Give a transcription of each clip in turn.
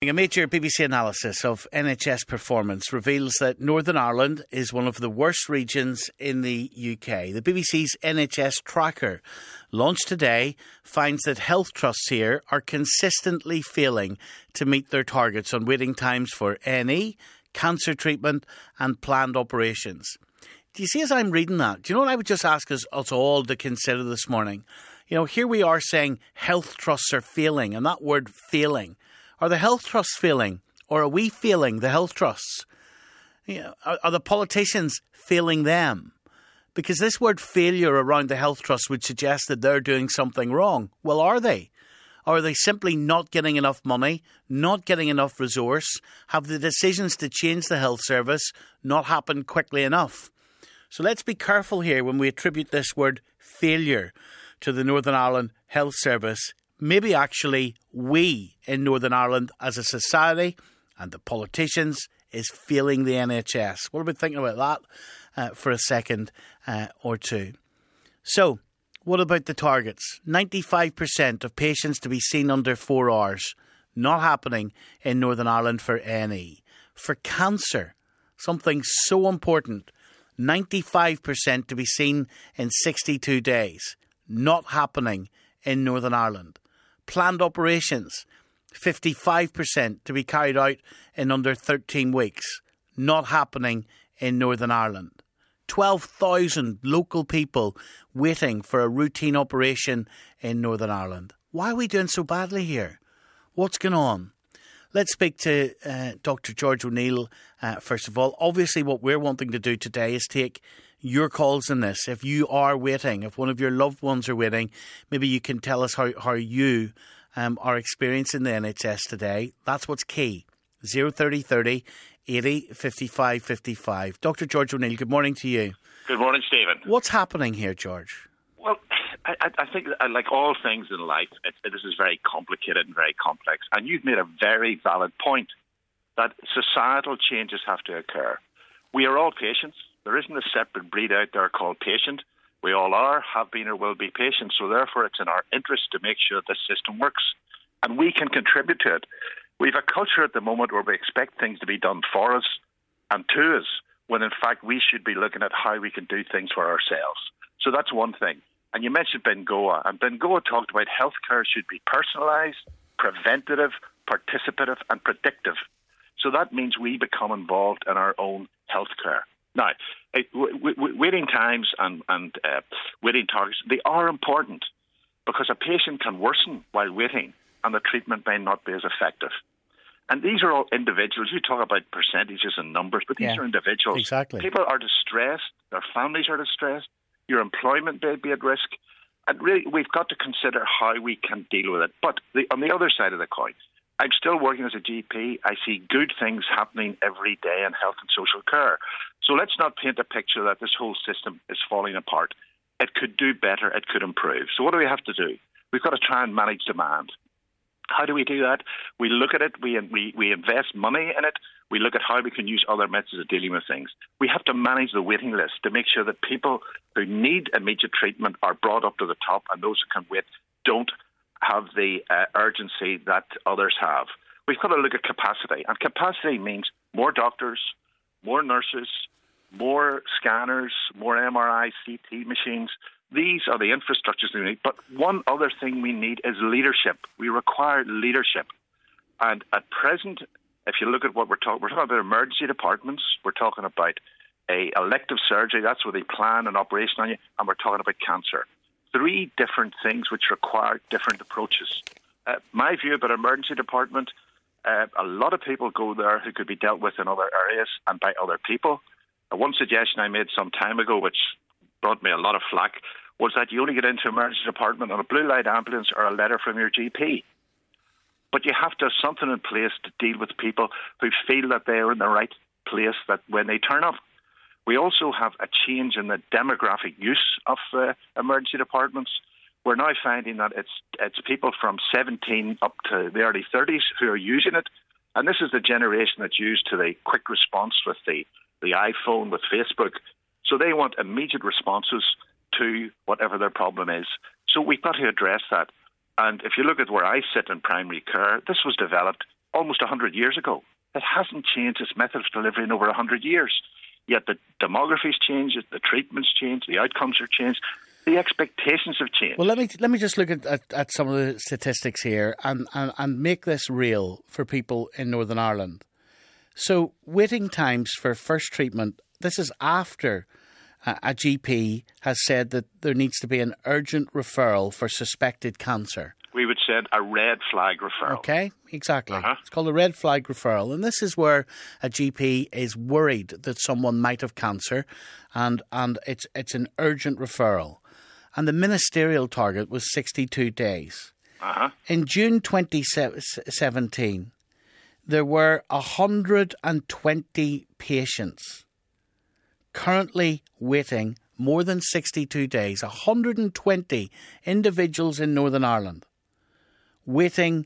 A major BBC analysis of NHS performance reveals that Northern Ireland is one of the worst regions in the UK. The BBC's NHS tracker, launched today, finds that health trusts here are consistently failing to meet their targets on waiting times for A&E, cancer treatment and planned operations. Do you see, as I'm reading that, do you know what I would just ask us all to consider this morning? You know, here we are saying health trusts are failing, and that word failing. Are the health trusts failing, or are we failing the health trusts? You know, are the politicians failing them? Because this word failure around the health trusts would suggest that they're doing something wrong. Well, are they? Or are they simply not getting enough money, not getting enough resource? Have the decisions to change the health service not happened quickly enough? So let's be careful here when we attribute this word failure to the Northern Ireland Health Service. Maybe actually we in Northern Ireland as a society and the politicians is failing the NHS. What about thinking about that for a second or two? So, what about the targets? 95% of patients to be seen under 4 hours. Not happening in Northern Ireland for A&E. For cancer, something so important, 95% to be seen in 62 days. Not happening in Northern Ireland. Planned operations, 55% to be carried out in under 13 weeks. Not happening in Northern Ireland. 12,000 local people waiting for a routine operation in Northern Ireland. Why are we doing so badly here? What's going on? Let's speak to Dr. George O'Neill first of all. Obviously, what we're wanting to do today is take your calls in this. If you are waiting, if one of your loved ones are waiting, maybe you can tell us how you are experiencing the NHS today. That's what's key. 030 30 80 55 55. Dr. George O'Neill, good morning to you. Good morning, Stephen. What's happening here, George? Well, I think, like all things in life, this is very complicated and very complex. And you've made a very valid point that societal changes have to occur. We are all patients. There isn't a separate breed out there called patient. We all are, have been or will be patients. So therefore, it's in our interest to make sure this system works. And we can contribute to it. We have a culture at the moment where we expect things to be done for us and to us, when in fact we should be looking at how we can do things for ourselves. So that's one thing. And you mentioned Bengoa, and Bengoa talked about healthcare should be personalised, preventative, participative and predictive. So that means we become involved in our own healthcare. Now, waiting times and waiting targets, they are important because a patient can worsen while waiting and the treatment may not be as effective. And these are all individuals. You talk about percentages and numbers, but these are individuals. Exactly. People are distressed. Their families are distressed. Your employment may be at risk. And really, we've got to consider how we can deal with it. But on the other side of the coin, I'm still working as a GP. I see good things happening every day in health and social care. So let's not paint a picture that this whole system is falling apart. It could do better. It could improve. So what do we have to do? We've got to try and manage demand. How do we do that? We look at it. We invest money in it. We look at how we can use other methods of dealing with things. We have to manage the waiting list to make sure that people who need immediate treatment are brought up to the top, and those who can wait don't have the urgency that others have. We've got to look at capacity, and capacity means more doctors, more nurses, more scanners, more MRI, CT machines. These are the infrastructures we need. But one other thing we need is leadership. We require leadership. And at present, if you look at what we're talking about emergency departments, we're talking about a elective surgery, that's where they plan an operation on you, and we're talking about cancer. 3 different things which require different approaches. My view about emergency department, a lot of people go there who could be dealt with in other areas and by other people. One suggestion I made some time ago, which brought me a lot of flack, was that you only get into emergency department on a blue light ambulance or a letter from your GP. But you have to have something in place to deal with people who feel that they are in the right place that when they turn up. We also have a change in the demographic use of emergency departments. We're now finding that it's people from 17 up to the early 30s who are using it. And this is the generation that's used to the quick response with the iPhone, with Facebook. So they want immediate responses to whatever their problem is. So we've got to address that. And if you look at where I sit in primary care, this was developed almost 100 years ago. It hasn't changed its method of delivery in over 100 years. Yet the demography's changed, the treatments changed, the outcomes are changed, the expectations have changed. Well, let me just look at some of the statistics here and make this real for people in Northern Ireland. So waiting times for first treatment, this is after a GP has said that there needs to be an urgent referral for suspected cancer. We would send a red flag referral. Okay, exactly. It's called a red flag referral. And this is where a GP is worried that someone might have cancer and it's an urgent referral. And the ministerial target was 62 days. In June 2017, there were 120 patients currently waiting more than 62 days. 120 individuals in Northern Ireland waiting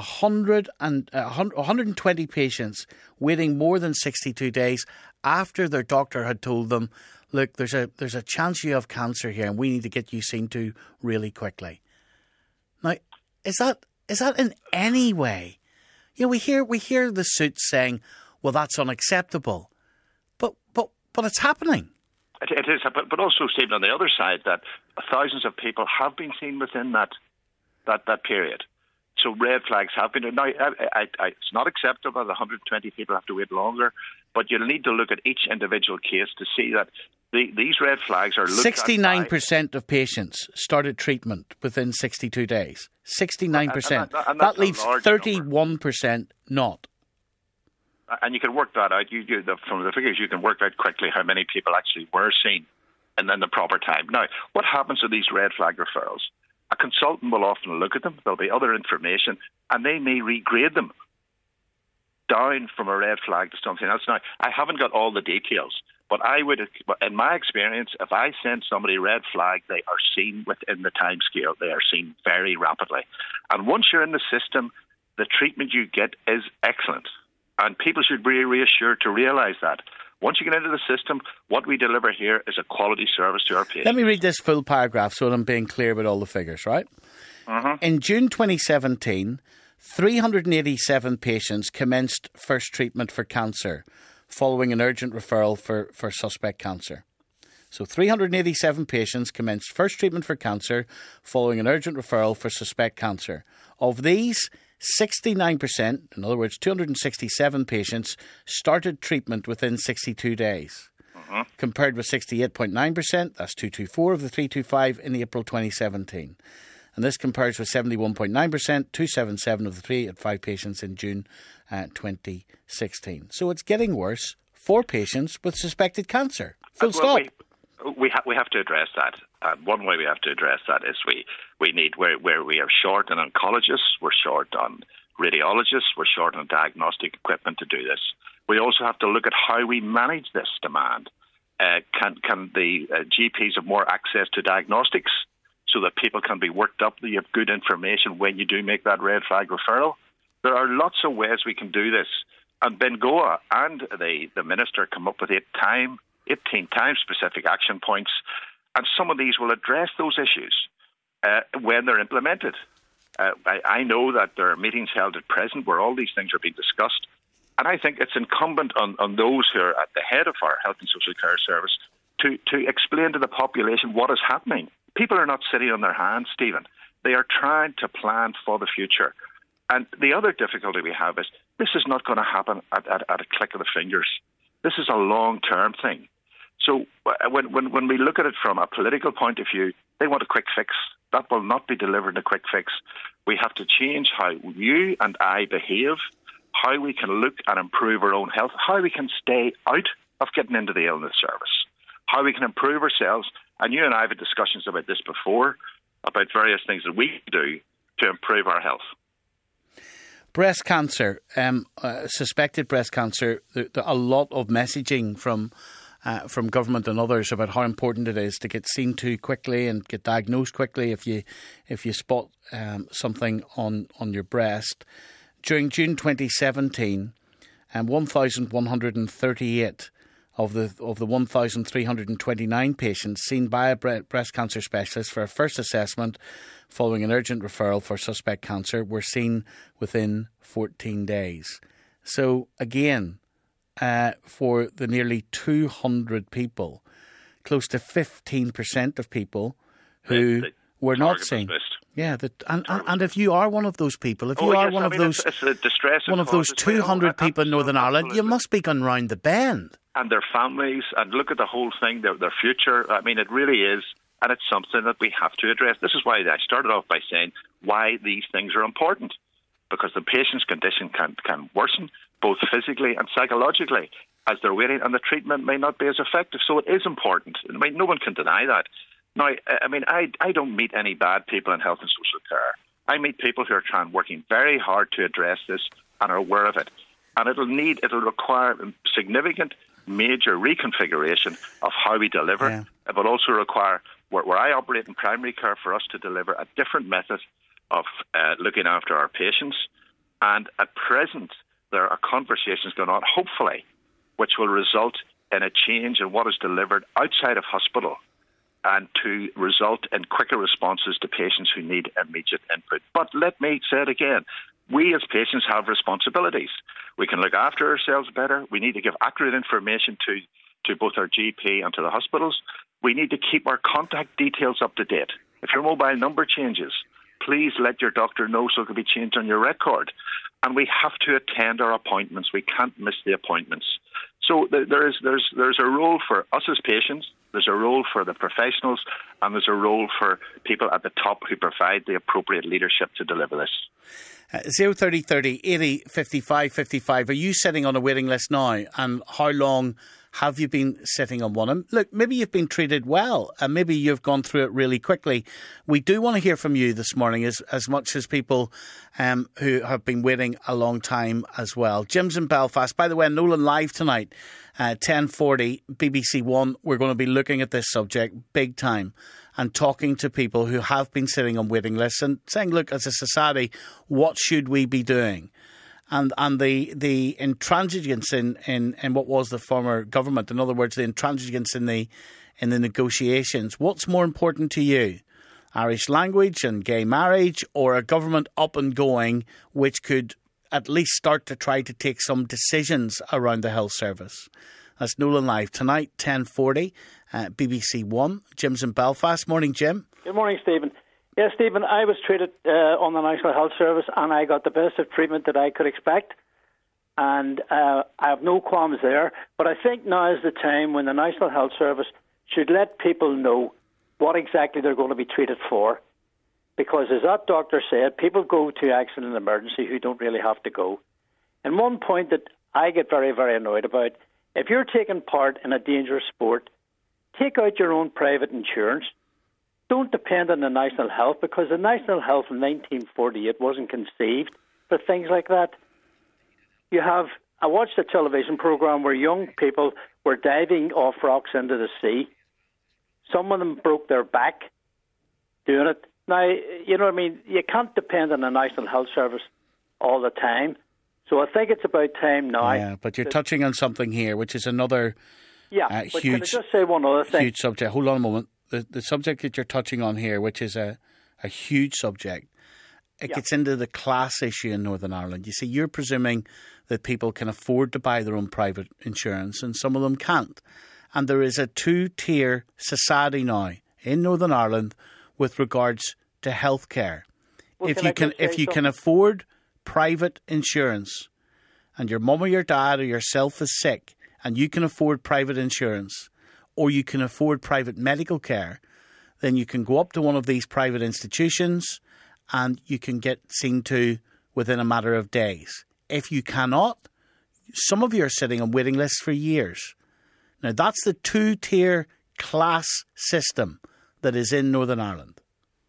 120 patients waiting more than 62 days after their doctor had told them, look, there's a chance you have cancer here and we need to get you seen to really quickly. Now, is that in any way? You know, we hear the suits saying, well, that's unacceptable. But it's happening. It is, but also, Stephen, on the other side, that thousands of people have been seen within that period. So red flags have been. Now, it's not acceptable that 120 people have to wait longer, but you'll need to look at each individual case to see that these red flags are looked 69% of patients started treatment within 62 days. 69%. And that leaves 31% not. And you can work that out. From the figures, you can work out quickly how many people actually were seen and then the proper time. Now, what happens to these red flag referrals? A consultant will often look at them. There'll be other information, and they may regrade them down from a red flag to something else. Now, I haven't got all the details, but I would, in my experience, if I send somebody red flag, they are seen within the time scale. They are seen very rapidly. And once you're in the system, the treatment you get is excellent. And people should be reassured to realise that. Once you get into the system, what we deliver here is a quality service to our patients. Let me read this full paragraph so that I'm being clear about all the figures, right? In June 2017, 387 patients commenced first treatment for cancer following an urgent referral for suspect cancer. So 387 patients commenced first treatment for cancer following an urgent referral for suspect cancer. Of these, 69%, in other words, 267 patients, started treatment within 62 days, compared with 68.9%, that's 224 of the 325 in April 2017. And this compares with 71.9%, 277 of the 385 patients in June 2016. So it's getting worse for patients with suspected cancer. Full stop. We have to address that. One way we have to address that is we need, where we are short on oncologists, we're short on radiologists, we're short on diagnostic equipment to do this. We also have to look at how we manage this demand. Can the GPs have more access to diagnostics so that people can be worked up, that you have good information when you do make that red flag referral? There are lots of ways we can do this. And Bengoa and the minister come up with 18 time-specific action points, and some of these will address those issues when they're implemented. I know that there are meetings held at present where all these things are being discussed, and I think it's incumbent on those who are at the head of our health and social care service to explain to the population what is happening. People are not sitting on their hands, Stephen. They are trying to plan for the future. And the other difficulty we have is this is not going to happen at a click of the fingers. This is a long-term thing. So when we look at it from a political point of view, they want a quick fix. That will not be delivered in a quick fix. We have to change how you and I behave, how we can look and improve our own health, how we can stay out of getting into the illness service, how we can improve ourselves. And you and I have had discussions about this before, about various things that we can do to improve our health. Breast cancer, suspected breast cancer, a lot of messaging from government and others about how important it is to get seen to quickly and get diagnosed quickly if you spot something on your breast. During June 2017, 1,138 of the 1,329 patients seen by a breast cancer specialist for a first assessment following an urgent referral for suspect cancer were seen within 14 days. So again, for the nearly 200 people, close to 15% of people who were not seen. Yeah, and if you are one of those people, if you are one of those 200 people in Northern Ireland, you must be going round the bend. And their families, and look at the whole thing, their future. I mean, it really is, and it's something that we have to address. This is why I started off by saying why these things are important, because the patient's condition can worsen, both physically and psychologically, as they're waiting, and the treatment may not be as effective. So it is important. I mean, no one can deny that. Now, I mean, I don't meet any bad people in health and social care. I meet people who are working very hard to address this and are aware of it. And it'll require significant, major reconfiguration of how we deliver. Yeah. It will also require, where I operate in primary care, for us to deliver a different method of looking after our patients. And at present, there are conversations going on, hopefully, which will result in a change in what is delivered outside of hospital, and to result in quicker responses to patients who need immediate input. But let me say it again, we as patients have responsibilities. We can look after ourselves better. We need to give accurate information to both our GP and to the hospitals. We need to keep our contact details up to date. If your mobile number changes, please let your doctor know so it can be changed on your record. And we have to attend our appointments. We can't miss the appointments. So there's a role for us as patients, there's a role for the professionals, and there's a role for people at the top who provide the appropriate leadership to deliver this. 03030 80 55 55. Are you sitting on a waiting list now? And how long have you been sitting on one? And look, maybe you've been treated well, and maybe you've gone through it really quickly. We do want to hear from you this morning, as much as people who have been waiting a long time as well. Jim's in Belfast. By the way, Nolan Live tonight, 10:40, BBC One. We're going to be looking at this subject big time and talking to people who have been sitting on waiting lists and saying, look, as a society, what should we be doing? And the intransigence in what was the former government, in other words, the intransigence in the negotiations. What's more important to you? Irish language and gay marriage, or a government up and going which could at least start to try to take some decisions around the health service? That's Nolan Live tonight, 10:40, BBC One. Jim's in Belfast. Morning, Jim. Good morning, Stephen. Yes, Stephen, I was treated on the National Health Service, and I got the best of treatment that I could expect. And I have no qualms there. But I think now is the time when the National Health Service should let people know what exactly they're going to be treated for. Because as that doctor said, people go to accident and emergency who don't really have to go. And one point that I get very, very annoyed about, if you're taking part in a dangerous sport, take out your own private insurance. Don't depend on the National Health, because the National Health in 1948 wasn't conceived for things like that. I watched a television program where young people were diving off rocks into the sea. Some of them broke their back doing it. Now, you know what I mean? You can't depend on the National Health Service all the time. So I think it's about time now. Yeah, but you're touching on something here, which is another but can I just say one other thing? Huge subject. Hold on a moment. The subject that you're touching on here, which is a huge subject, it gets into the class issue in Northern Ireland. You see, you're presuming that people can afford to buy their own private insurance, and some of them can't. And there is a two-tier society now in Northern Ireland with regards to healthcare. Well, if you can afford private insurance, and your mum or your dad or yourself is sick, and you can afford private insurance, or you can afford private medical care, then you can go up to one of these private institutions and you can get seen to within a matter of days. If you cannot, some of you are sitting on waiting lists for years. Now, that's the two-tier class system that is in Northern Ireland.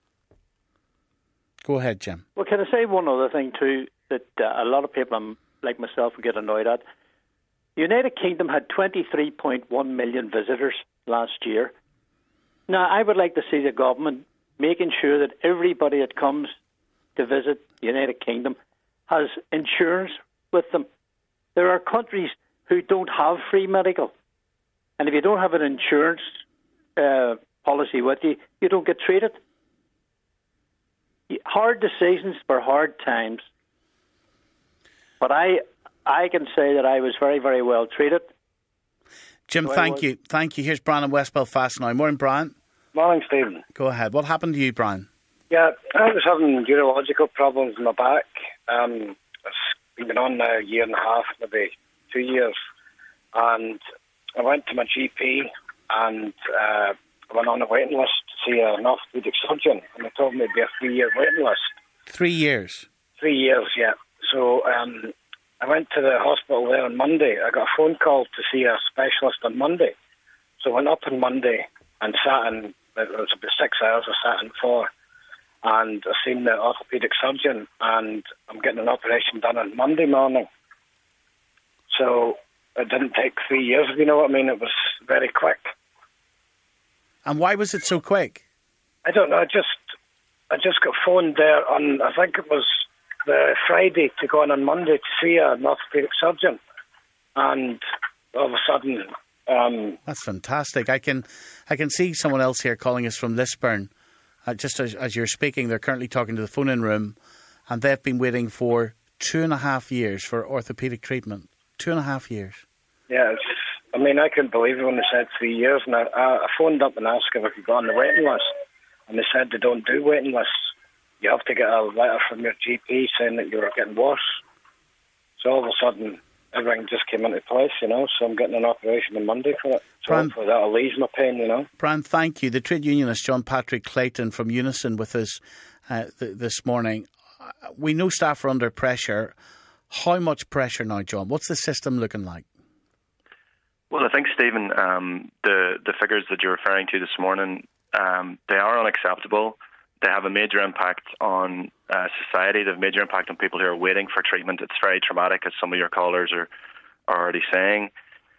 Go ahead, Jim. Well, can I say one other thing too that a lot of people like myself would get annoyed at? The United Kingdom had 23.1 million visitors last year. Now, I would like to see the government making sure that everybody that comes to visit the United Kingdom has insurance with them. There are countries who don't have free medical. And if you don't have an insurance policy with you, you don't get treated. Hard decisions for hard times. But I can say that I was very, very well treated. Jim, So thank you. Thank you. Here's Brian in West Belfast now. Morning, Brian. Morning, Stephen. Go ahead. What happened to you, Brian? Yeah, I was having neurological problems in my back. It's been on now a year and a half, maybe 2 years. And I went to my GP and I went on a waiting list to see an orthopaedic surgeon. And they told me it'd be a 3-year waiting list. 3 years? 3 years, yeah. So I went to the hospital there on Monday. I got a phone call to see a specialist on Monday. So I went up on Monday and sat in, it was about 6 hours I sat in for. And I seen the orthopaedic surgeon, and I'm getting an operation done on Monday morning. So it didn't take 3 years, if you know what I mean. It was very quick. And why was it so quick? I don't know. I just got phoned there on, I think it was the Friday, to go on Monday to see an orthopaedic surgeon. And all of a sudden... That's fantastic. I can see someone else here calling us from Lisburn. Just as you're speaking, they're currently talking to the phone-in room, and they've been waiting for 2.5 years for orthopaedic treatment. 2.5 years. Yeah, I couldn't believe it when they said 3 years. And I phoned up and asked if I could go on the waiting list, and they said they don't do waiting lists. You have to get a letter from your GP saying that you're getting worse. So all of a sudden, everything just came into place, so I'm getting an operation on Monday for it. So hopefully that'll ease my pain, Brian, thank you. The trade unionist John Patrick Clayton from Unison with us this morning. We know staff are under pressure. How much pressure now, John? What's the system looking like? Well, I think, Stephen, the figures that you're referring to this morning, they are unacceptable. They have a major impact on society. They have a major impact on people who are waiting for treatment. It's very traumatic, as some of your callers are already saying.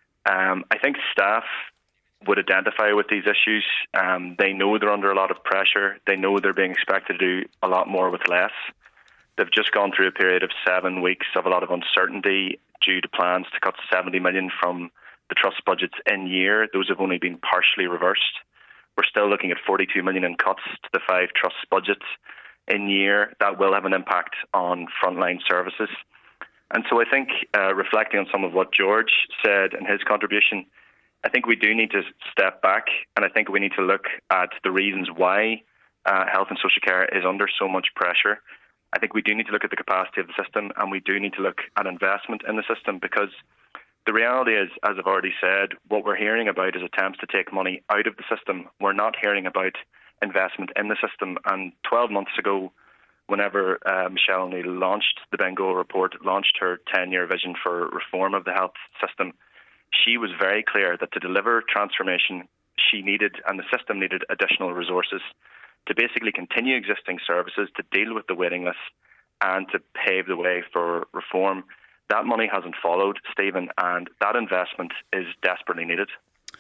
I think staff would identify with these issues. They know they're under a lot of pressure. They know they're being expected to do a lot more with less. They've just gone through a period of 7 weeks of a lot of uncertainty due to plans to cut 70 million from the trust budgets in year. Those have only been partially reversed. We're still looking at 42 million in cuts to the 5 trust budgets in year. That will have an impact on frontline services. And so I think, reflecting on some of what George said in his contribution, I think we do need to step back, and I think we need to look at the reasons why health and social care is under so much pressure. I think we do need to look at the capacity of the system, and we do need to look at investment in the system, because the reality is, as I've already said, what we're hearing about is attempts to take money out of the system. We're not hearing about investment in the system. And 12 months ago, whenever Michelle O'Neill launched the Bengal report, launched her 10-year vision for reform of the health system, she was very clear that to deliver transformation, she needed, and the system needed, additional resources to basically continue existing services, to deal with the waiting lists, and to pave the way for reform. That money hasn't followed, Stephen, and that investment is desperately needed.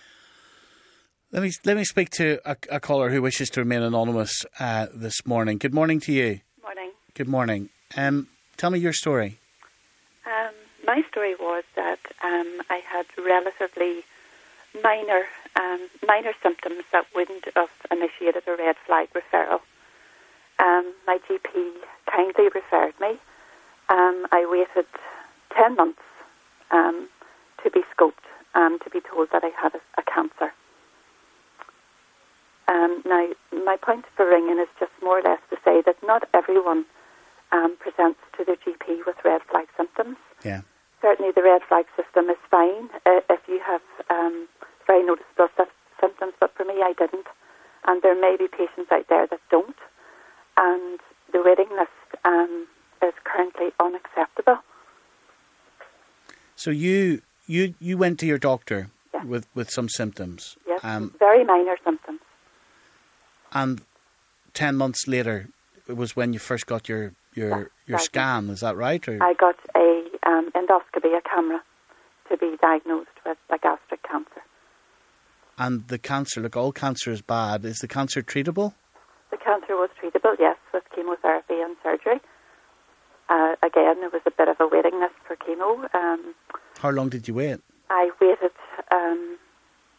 Let me speak to a caller who wishes to remain anonymous this morning. Good morning to you. Morning. Good morning. Tell me your story. My story was that I had relatively minor symptoms that wouldn't have initiated a red flag referral. My GP kindly referred me. I waited 10 months to be scoped, to be told that I had a cancer. Now, my point for ringing is just more or less to say that not everyone presents to their GP with red flag symptoms. Yeah. Certainly the red flag system is fine if you have very noticeable symptoms, but for me I didn't. And there may be patients out there that don't. And the waiting list is currently unacceptable. So you went to your doctor, yes, with some symptoms. Yes, very minor symptoms. And 10 months later, it was when you first got your scan. Is that right? Or? I got a endoscopy, a camera, to be diagnosed with a gastric cancer. And the cancer, look, all cancer is bad. Is the cancer treatable? The cancer was treatable, yes, with chemotherapy and surgery. Again, there was a bit of a waiting list for chemo. How long did you wait? I waited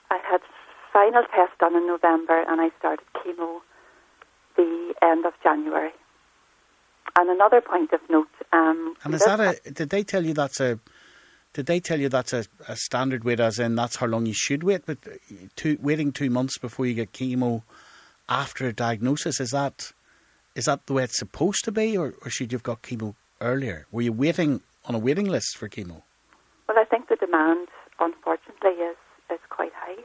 I had final test done in November, and I started chemo the end of January. And another point of note, and is that did they tell you that's a standard wait, as in that's how long you should wait? But waiting 2 months before you get chemo after a diagnosis, is that the way it's supposed to be, or should you have got chemo earlier? Were you waiting on a waiting list for chemo? Well, I think the demand, unfortunately, is quite high.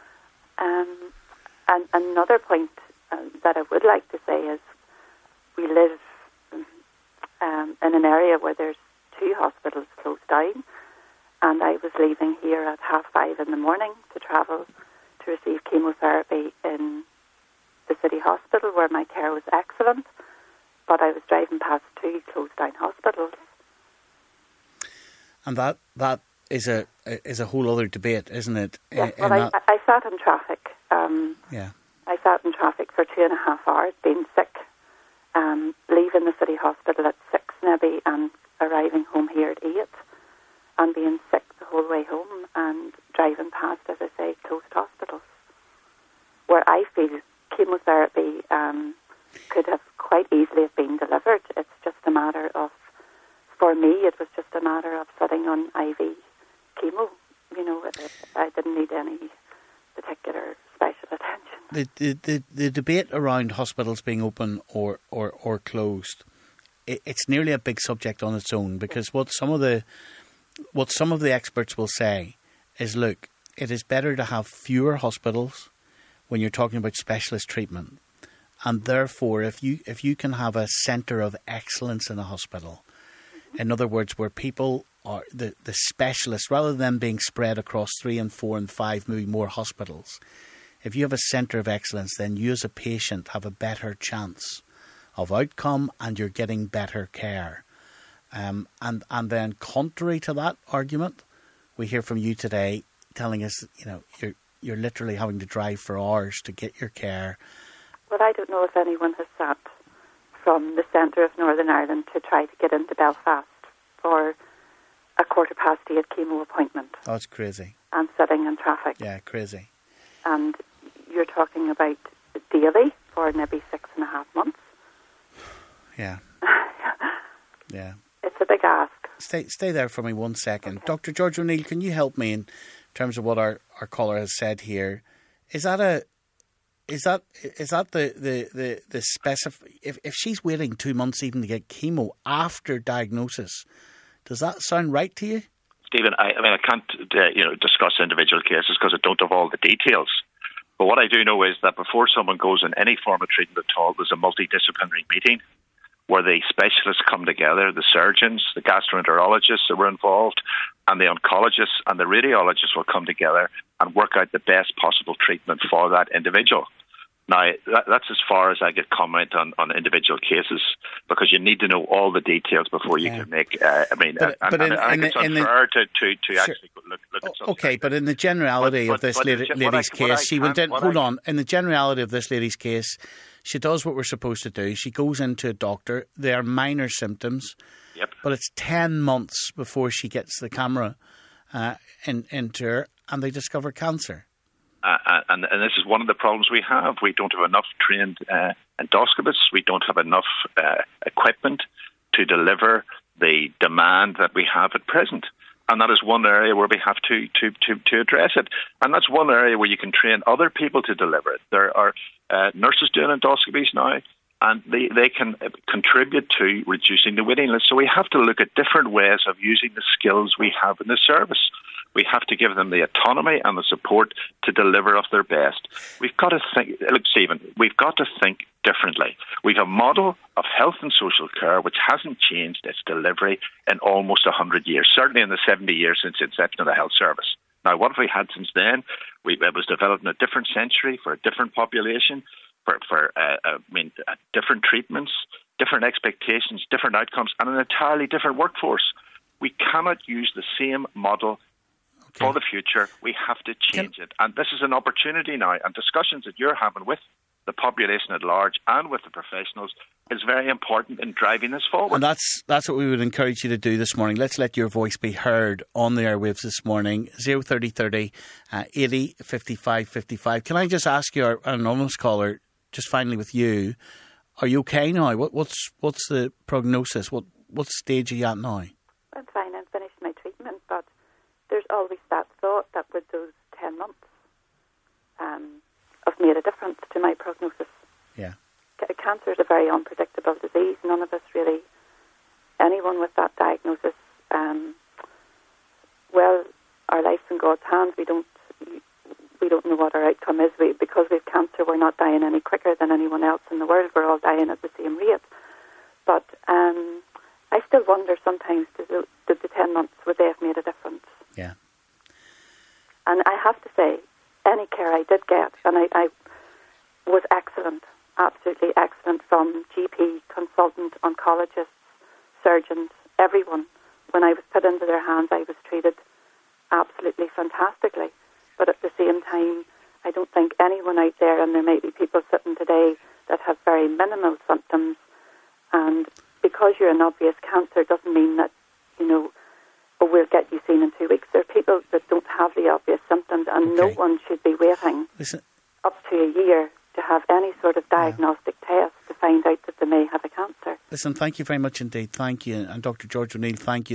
And another point that I would like to say is we live in an area where there's 2 hospitals close down, and I was leaving here at 5:30 in the morning to travel to receive chemotherapy in the city hospital, where my care was excellent, but I was driving past 2 closed down hospitals. And that is a whole other debate, isn't it? Yes, well, I sat in traffic. I sat in traffic for 2.5 hours, being sick, leaving the city hospital at 6 maybe, and arriving home here at 8, and being sick the whole way home, and driving past, as I say, closed hospitals, where I feel chemotherapy could have quite easily have been delivered. It's just a matter of, for me, it was just a matter of sitting on IV chemo. You know, I didn't need any particular special attention. The debate around hospitals being open or closed, it's nearly a big subject on its own, because what some of the experts will say is, look, it is better to have fewer hospitals when you're talking about specialist treatment, and therefore if you can have a centre of excellence in a hospital, in other words, where people are the specialists, rather than being spread across 3 and 4 and 5, maybe more hospitals, if you have a centre of excellence, then you as a patient have a better chance of outcome, and you're getting better care. And then, contrary to that argument, we hear from you today telling us, you know, you're literally having to drive for hours to get your care. Well, I don't know if anyone has sat from the centre of Northern Ireland to try to get into Belfast for a 8:15 chemo appointment. Oh, it's crazy. And sitting in traffic. Yeah, crazy. And you're talking about daily for maybe 6.5 months. Yeah. Yeah. It's a big ask. Stay there for me 1 second. Okay. Dr. George O'Neill, can you help me in terms of what our caller has said here? Is that the if she's waiting 2 months even to get chemo after diagnosis, does that sound right to you? Stephen, I can't discuss individual cases because I don't have all the details. But what I do know is that before someone goes in any form of treatment at all, there's a multidisciplinary meeting where the specialists come together, the surgeons, the gastroenterologists that were involved, and the oncologists and the radiologists will come together and work out the best possible treatment for that individual. Now, that's as far as I could comment on individual cases, because you need to know all the details before you can make. I think it's unfair to actually look at something. Okay, but in the generality of this lady's case, she went in. Hold on. In the generality of this lady's case, she does what we're supposed to do. She goes into a doctor. There are minor symptoms. Yep. But it's 10 months before she gets the camera into her, and they discover cancer. And this is one of the problems we have. We don't have enough trained endoscopists. We don't have enough equipment to deliver the demand that we have at present. And that is one area where we have to address it. And that's one area where you can train other people to deliver it. There are nurses doing endoscopies now, and they can contribute to reducing the waiting list. So we have to look at different ways of using the skills we have in the service. We have to give them the autonomy and the support to deliver of their best. We've got to think, look, Stephen, we've got to think differently. We've a model of health and social care which hasn't changed its delivery in almost 100 years, certainly in the 70 years since the inception of the health service. Now, what have we had since then? It was developed in a different century for a different population, for different treatments, different expectations, different outcomes, and an entirely different workforce. We cannot use the same model for the future. We have to change it. And this is an opportunity now, and discussions that you're having with the population at large and with the professionals is very important in driving this forward. And that's what we would encourage you to do this morning. Let's let your voice be heard on the airwaves this morning. 03030 80 55 55. Can I just ask you, our anonymous caller, just finally with you, are you okay now? What's the prognosis? What stage are you at now? I'm fine. I'm finished my treatment, but there's always that thought that with those 10 months have made a difference to my prognosis. Yeah. Cancer is a very unpredictable disease. None of us really, anyone with that diagnosis, well, our life's in God's hands. We don't know what our outcome is. Because we have cancer, we're not dying any quicker than anyone else in the world. We're all dying at the same rate. But I still wonder sometimes, did the 10 months, would they have made a difference? Yeah. And I have to say, any care I did get, and I was excellent, absolutely excellent, from GP, consultant, oncologists, surgeons, everyone. When I was put into their hands, I was treated absolutely fantastically. But at the same time, I don't think anyone out there, and there may be people sitting today that have very minimal symptoms, and because you're an obvious cancer doesn't mean that, we'll get you seen in 2 weeks. There are people that don't have the obvious symptoms, and no one should be waiting up to a year to have any sort of diagnostic test to find out that they may have a cancer. Listen, thank you very much indeed. Thank you. And Dr. George O'Neill, thank you.